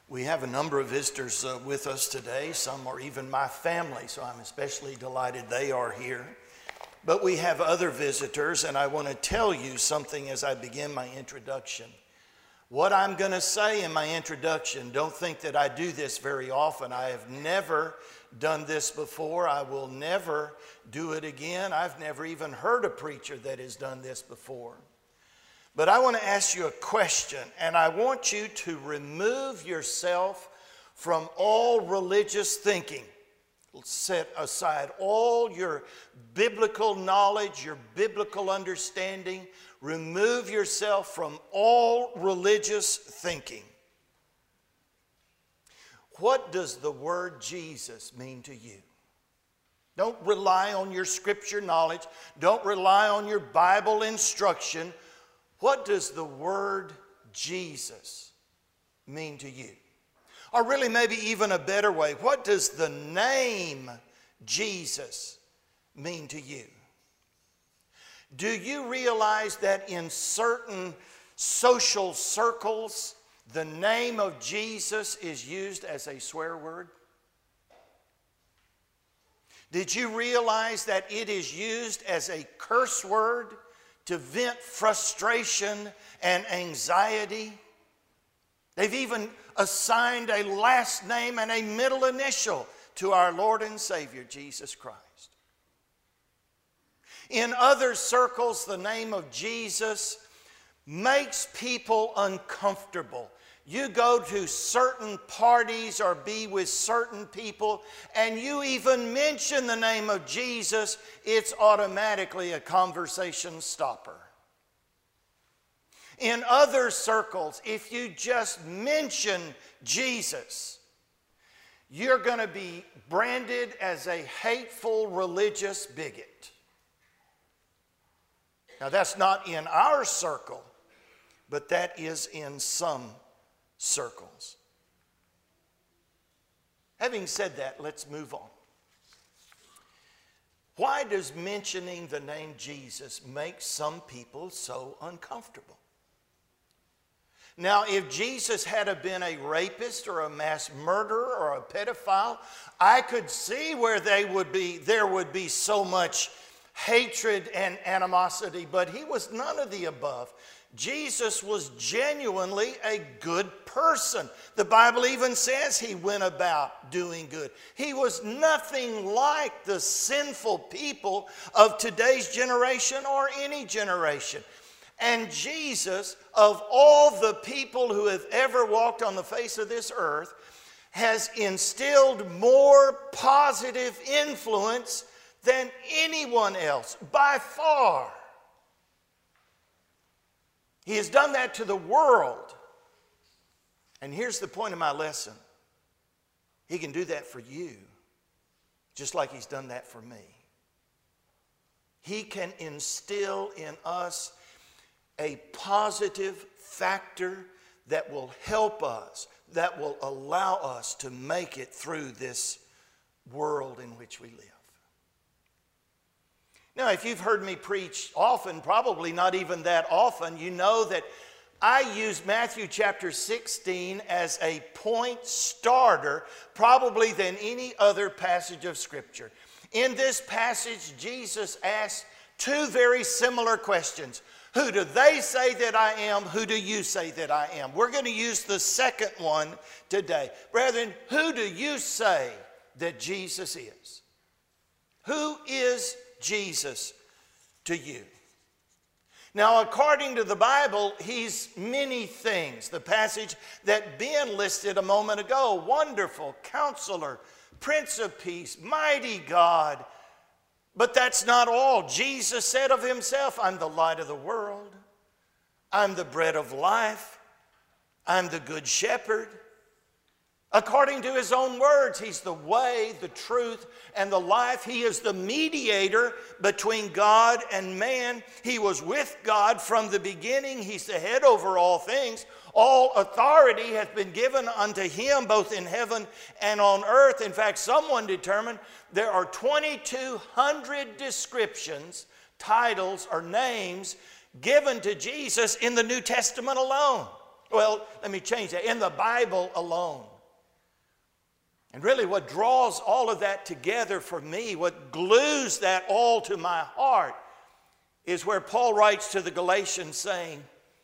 We have a number of visitors with us today. Some are even my family, so I'm especially delighted they are here. But we have other visitors, and I want to tell you something as I begin my introduction. What I'm going to say in my introduction, don't think that I do this very often. I have never done this before. I will never do it again. I've never even heard a preacher that has done this before. But I want to ask you a question, and I want you to remove yourself from all religious thinking. Set aside all your biblical knowledge, your biblical understanding. Remove yourself from all religious thinking. What does the word Jesus mean to you? Don't rely on your scripture knowledge. Don't rely on your Bible instruction. What does the word Jesus mean to you? Or really maybe even a better way, what does the name Jesus mean to you? Do you realize that in certain social circles, the name of Jesus is used as a swear word? Did you realize that it is used as a curse word to vent frustration and anxiety? They've even assigned a last name and a middle initial to our Lord and Savior, Jesus Christ. In other circles, the name of Jesus makes people uncomfortable. You go to certain parties or be with certain people, and you even mention the name of Jesus, it's automatically a conversation stopper. In other circles, if you just mention Jesus, you're going to be branded as a hateful religious bigot. Now, that's not in our circle, but that is in some circles. Having said that, let's move on. Why does mentioning the name Jesus make some people so uncomfortable? Now, if Jesus had been a rapist or a mass murderer or a pedophile, I could see where there would be so much hatred and animosity, but he was none of the above. Jesus was genuinely a good person. The Bible even says he went about doing good. He was nothing like the sinful people of today's generation or any generation. And Jesus, of all the people who have ever walked on the face of this earth, has instilled more positive influence than anyone else, by far. He has done that to the world. And here's the point of my lesson. He can do that for you, just like he's done that for me. He can instill in us a positive factor that will help us, that will allow us to make it through this world in which we live. Now, if you've heard me preach often, probably not even that often, you know that I use Matthew chapter 16 as a point starter, probably than any other passage of Scripture. In this passage, Jesus asked two very similar questions. Who do they say that I am? Who do you say that I am? We're going to use the second one today. Brethren, who do you say that Jesus is? Who is Jesus to you? Now, according to the Bible, he's many things. The passage that Ben listed a moment ago, Wonderful Counselor, Prince of Peace, Mighty God. But that's not all. Jesus said of himself, I'm the light of the world. I'm the bread of life. I'm the good shepherd. According to his own words, he's the way, the truth, and the life. He is the mediator between God and man. He was with God from the beginning. He's the head over all things. All authority hath been given unto him, both in heaven and on earth. In fact, someone determined there are 2,200 descriptions, titles, or names given to Jesus in the New Testament alone. Well, let me change that. In the Bible alone. And really what draws all of that together for me, what glues that all to my heart, is where Paul writes to the Galatians saying,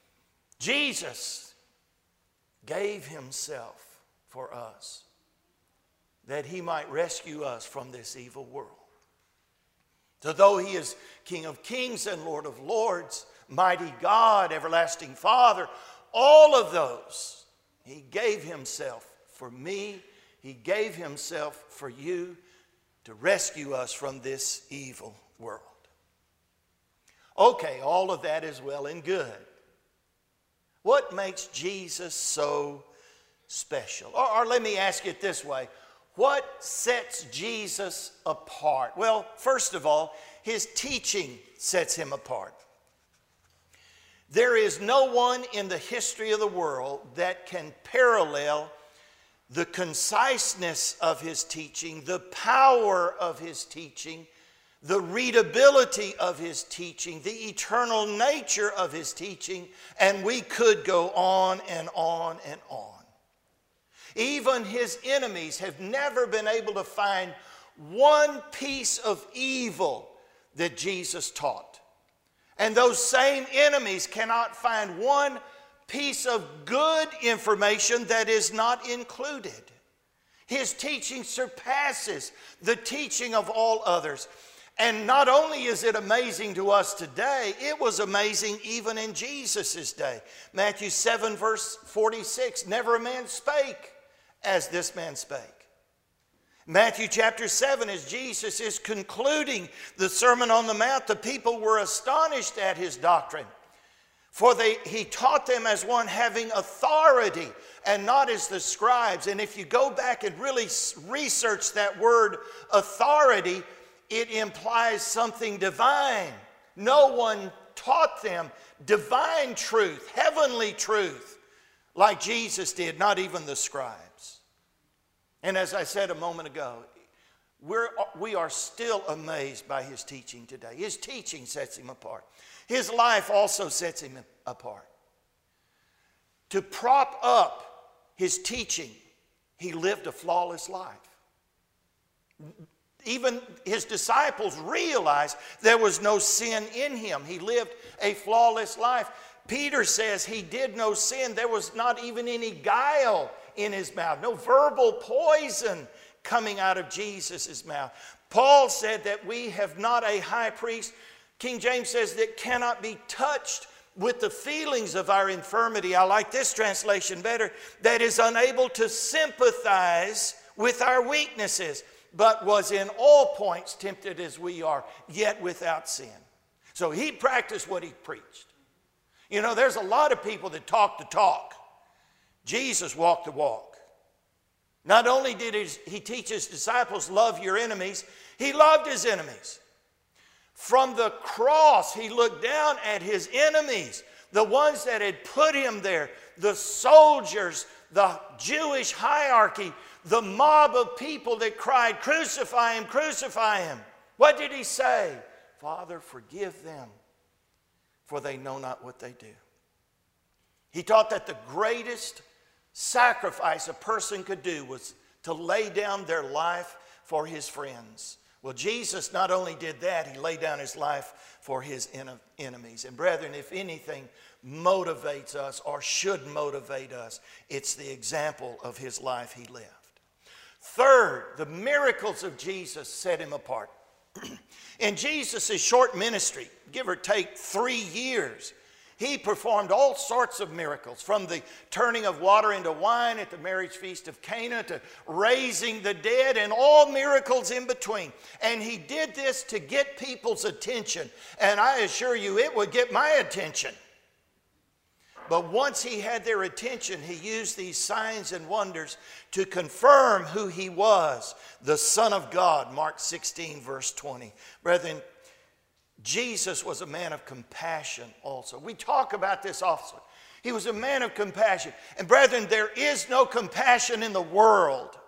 Jesus gave himself for us that he might rescue us from this evil world. So though he is King of kings and Lord of lords, mighty God, everlasting Father, all of those, he gave himself for me. He gave himself for you to rescue us from this evil world. Okay, all of that is well and good. What makes Jesus so special? Or let me ask it this way. What sets Jesus apart? Well, first of all, his teaching sets him apart. There is no one in the history of the world that can parallel the conciseness of his teaching, the power of his teaching, the readability of his teaching, the eternal nature of his teaching, and we could go on and on and on. Even his enemies have never been able to find one piece of evil that Jesus taught. And those same enemies cannot find one piece of good information that is not included. His teaching surpasses the teaching of all others. And not only is it amazing to us today, it was amazing even in Jesus' day. Matthew 7 verse 46, never a man spake as this man spake. Matthew chapter 7, as Jesus is concluding the Sermon on the Mount, the people were astonished at his doctrine. For he taught them as one having authority and not as the scribes. And if you go back and really research that word authority, it implies something divine. No one taught them divine truth, heavenly truth, like Jesus did, not even the scribes. And as I said a moment ago, we are still amazed by his teaching today. His teaching sets him apart. His life also sets him apart. To prop up his teaching, he lived a flawless life. Even his disciples realized there was no sin in him. He lived a flawless life. Peter says he did no sin. There was not even any guile in his mouth, no verbal poison coming out of Jesus' mouth. Paul said that we have not a high priest, King James says, that cannot be touched with the feelings of our infirmity. I like this translation better. That is unable to sympathize with our weaknesses, but was in all points tempted as we are, yet without sin. So he practiced what he preached. You know, there's a lot of people that talk the talk. Jesus walked the walk. Not only did he teach his disciples, love your enemies, he loved his enemies. From the cross, he looked down at his enemies, the ones that had put him there, the soldiers, the Jewish hierarchy, the mob of people that cried, crucify him, crucify him. What did he say? Father, forgive them, for they know not what they do. He taught that the greatest sacrifice a person could do was to lay down their life for his friends. Well, Jesus not only did that, he laid down his life for his enemies. And brethren, if anything motivates us or should motivate us, it's the example of his life he lived. Third, the miracles of Jesus set him apart. In Jesus' short ministry, give or take 3 years, he performed all sorts of miracles, from the turning of water into wine at the marriage feast of Cana to raising the dead and all miracles in between. And he did this to get people's attention. And I assure you, it would get my attention. But once he had their attention, he used these signs and wonders to confirm who he was, the Son of God, Mark 16, verse 20. Brethren, Jesus was a man of compassion also. We talk about this also. He was a man of compassion. And brethren, there is no compassion in the world.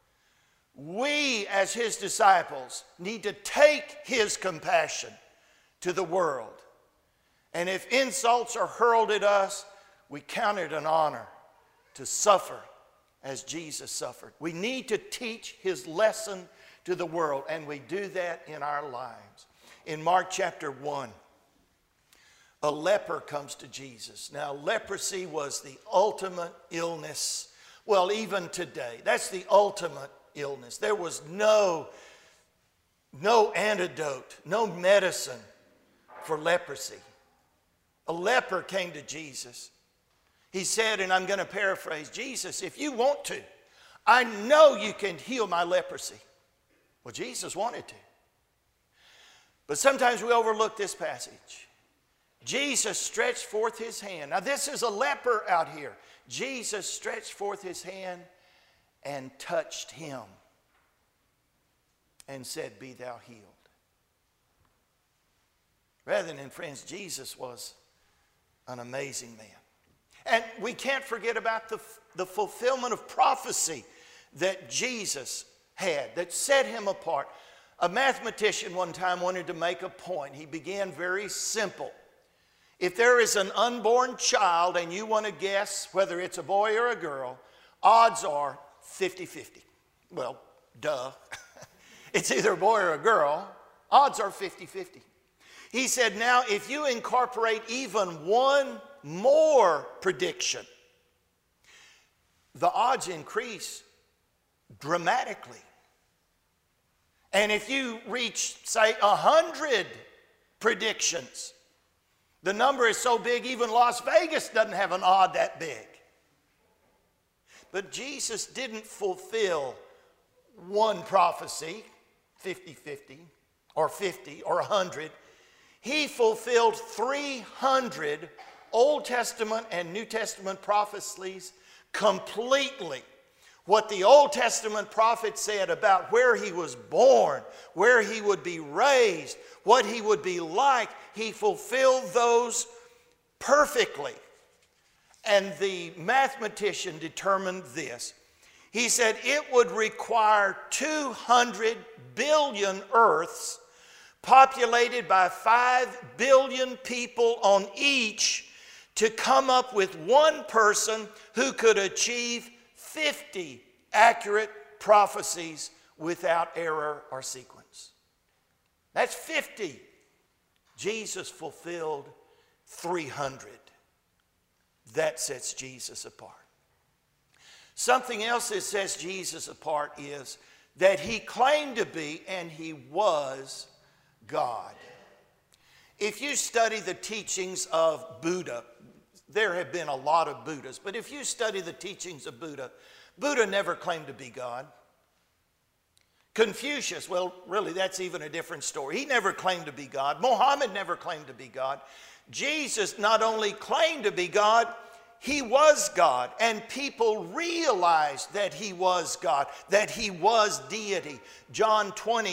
We, as his disciples, need to take his compassion to the world. And if insults are hurled at us, we count it an honor to suffer as Jesus suffered. We need to teach his lesson to the world, and we do that in our lives. In Mark chapter 1, a leper comes to Jesus. Now, leprosy was the ultimate illness. Well, even today, that's the ultimate illness. There was no antidote, no medicine for leprosy. A leper came to Jesus. He said, and I'm going to paraphrase, Jesus, if you want to, I know you can heal my leprosy. Well, Jesus wanted to. But sometimes we overlook this passage. Jesus stretched forth his hand. Now, this is a leper out here. Jesus stretched forth his hand and touched him and said, be thou healed. Rather than, friends, Jesus was an amazing man. And we can't forget about the fulfillment of prophecy that Jesus had, that set him apart. A mathematician one time wanted to make a point. He began very simple. If there is an unborn child and you want to guess whether it's a boy or a girl, odds are 50-50. Well, duh. It's either a boy or a girl. Odds are 50-50. He said, now if you incorporate even one more prediction, the odds increase dramatically. And if you reach, say, 100 predictions, the number is so big, even Las Vegas doesn't have an odd that big. But Jesus didn't fulfill one prophecy, 50-50, or 50, or 100. He fulfilled 300 Old Testament and New Testament prophecies completely. What the Old Testament prophet said about where he was born, where he would be raised, what he would be like, he fulfilled those perfectly. And the mathematician determined this. He said it would require 200 billion earths populated by 5 billion people on each to come up with one person who could achieve 50 accurate prophecies without error or sequence. That's 50. Jesus fulfilled 300. That sets Jesus apart. Something else that sets Jesus apart is that he claimed to be, and he was, God. If you study the teachings of Buddha, there have been a lot of Buddhas, but if you study the teachings of Buddha, Buddha never claimed to be God. Confucius, well, really, that's even a different story. He never claimed to be God. Muhammad never claimed to be God. Jesus not only claimed to be God, he was God, and people realized that he was God, that he was deity. John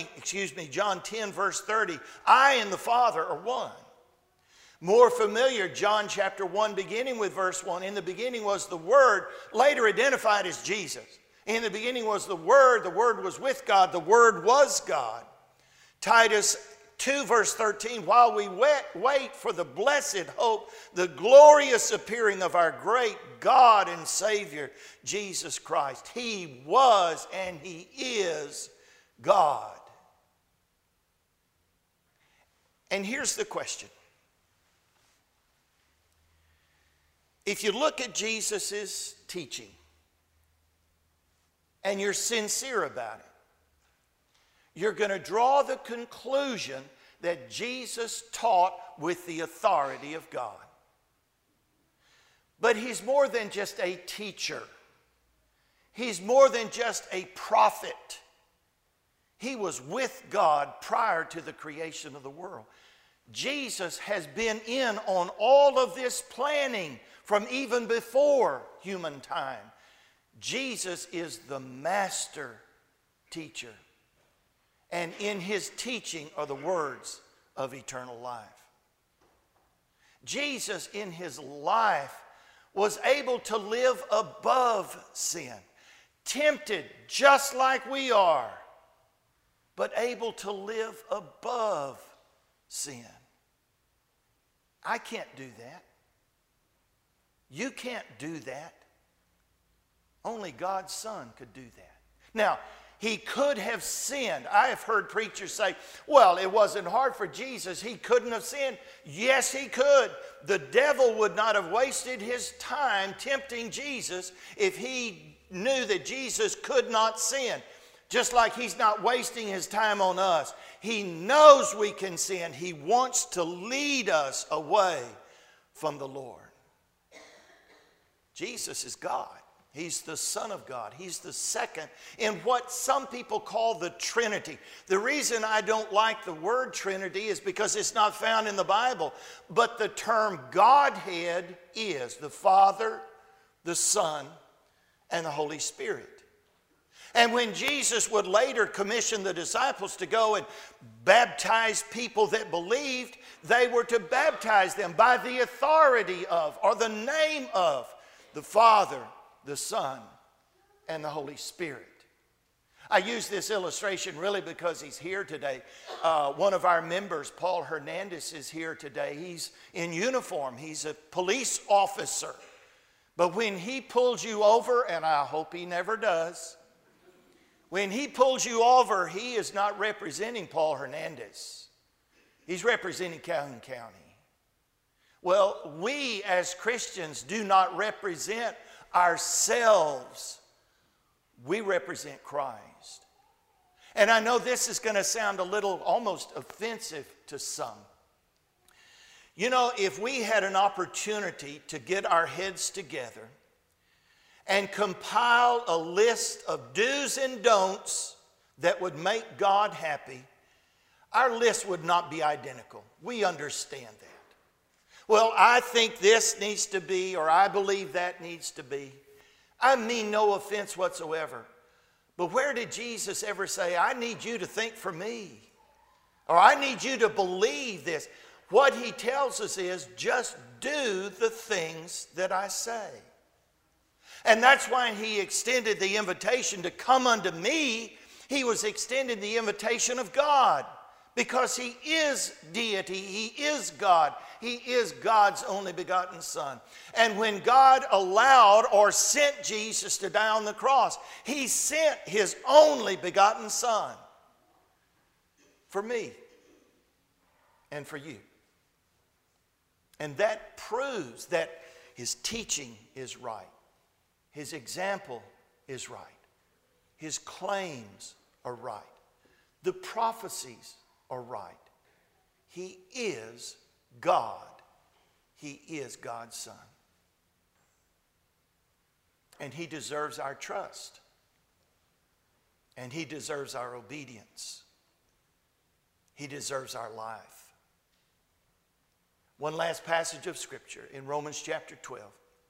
10 verse 30, I and the Father are one. More familiar, John chapter 1, beginning with verse 1. In the beginning was the Word, later identified as Jesus. In the beginning was the Word was with God, the Word was God. Titus 2 verse 13, while we wait for the blessed hope, the glorious appearing of our great God and Savior, Jesus Christ. He was and he is God. And here's the question. If you look at Jesus' teaching and you're sincere about it, you're going to draw the conclusion that Jesus taught with the authority of God. But he's more than just a teacher. He's more than just a prophet. He was with God prior to the creation of the world. Jesus has been in on all of this planning from even before human time. Jesus is the master teacher. And in his teaching are the words of eternal life. Jesus in his life was able to live above sin, tempted just like we are, but able to live above sin. I can't do that. You can't do that. Only God's Son could do that. Now, he could have sinned. I have heard preachers say, well, it wasn't hard for Jesus. He couldn't have sinned. Yes, he could. The devil would not have wasted his time tempting Jesus if he knew that Jesus could not sin. Just like he's not wasting his time on us. He knows we can sin. He wants to lead us away from the Lord. Jesus is God. He's the Son of God. He's the second in what some people call the Trinity. The reason I don't like the word Trinity is because it's not found in the Bible. But the term Godhead is the Father, the Son, and the Holy Spirit. And when Jesus would later commission the disciples to go and baptize people that believed, they were to baptize them by the authority of, or the name of, the Father, the Son, and the Holy Spirit. I use this illustration really because he's here today. One of our members, Paul Hernandez, is here today. He's in uniform. He's a police officer. But when he pulls you over, and I hope he never does, when he pulls you over, he is not representing Paul Hernandez. He's representing Calhoun County. Well, we as Christians do not represent ourselves. We represent Christ. And I know this is going to sound a little almost offensive to some. You know, if we had an opportunity to get our heads together and compile a list of do's and don'ts that would make God happy, our list would not be identical. We understand that. Well, I think this needs to be, or I believe that needs to be. I mean no offense whatsoever. But where did Jesus ever say, I need you to think for me? Or I need you to believe this? What he tells us is, just do the things that I say. And that's why he extended the invitation to come unto me. He was extending the invitation of God. Because he is deity, he is God. He is God's only begotten Son. And when God allowed or sent Jesus to die on the cross, he sent his only begotten Son for me and for you. And that proves that his teaching is right. His example is right. His claims are right. The prophecies are right. He is God. He is God's Son. And he deserves our trust. And he deserves our obedience. He deserves our life. One last passage of Scripture in Romans chapter 12.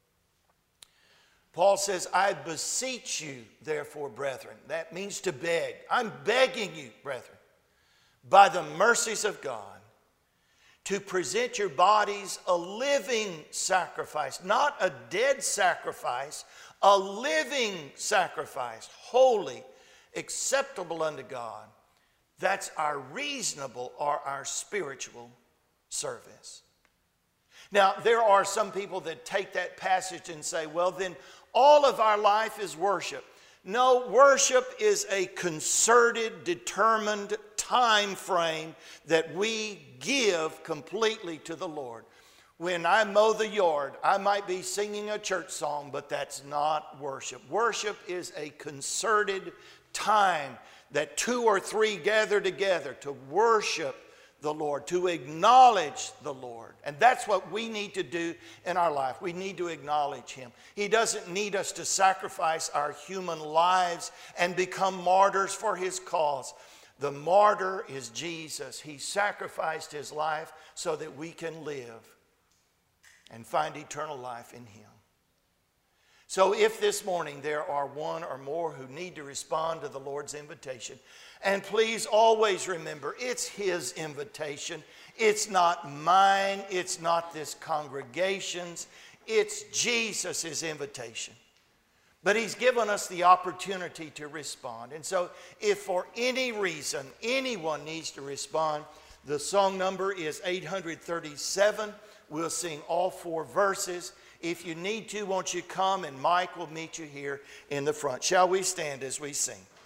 Paul says, I beseech you, therefore, brethren. That means to beg. I'm begging you, brethren, by the mercies of God, to present your bodies a living sacrifice, not a dead sacrifice, a living sacrifice, holy, acceptable unto God. That's our reasonable or our spiritual service. Now, there are some people that take that passage and say, well, then all of our life is worship. No, worship is a concerted, determined time frame that we give completely to the Lord. When I mow the yard, I might be singing a church song, but that's not worship. Worship is a concerted time that two or three gather together to worship the Lord, to acknowledge the Lord. And that's what we need to do in our life. We need to acknowledge him. He doesn't need us to sacrifice our human lives and become martyrs for his cause. The martyr is Jesus. He sacrificed his life so that we can live and find eternal life in him. So if this morning there are one or more who need to respond to the Lord's invitation, and please always remember, it's his invitation. It's not mine. It's not this congregation's. It's Jesus' invitation. But he's given us the opportunity to respond. And so if for any reason anyone needs to respond, the song number is 837. We'll sing all four verses. If you need to, won't you come and Mike will meet you here in the front. Shall we stand as we sing?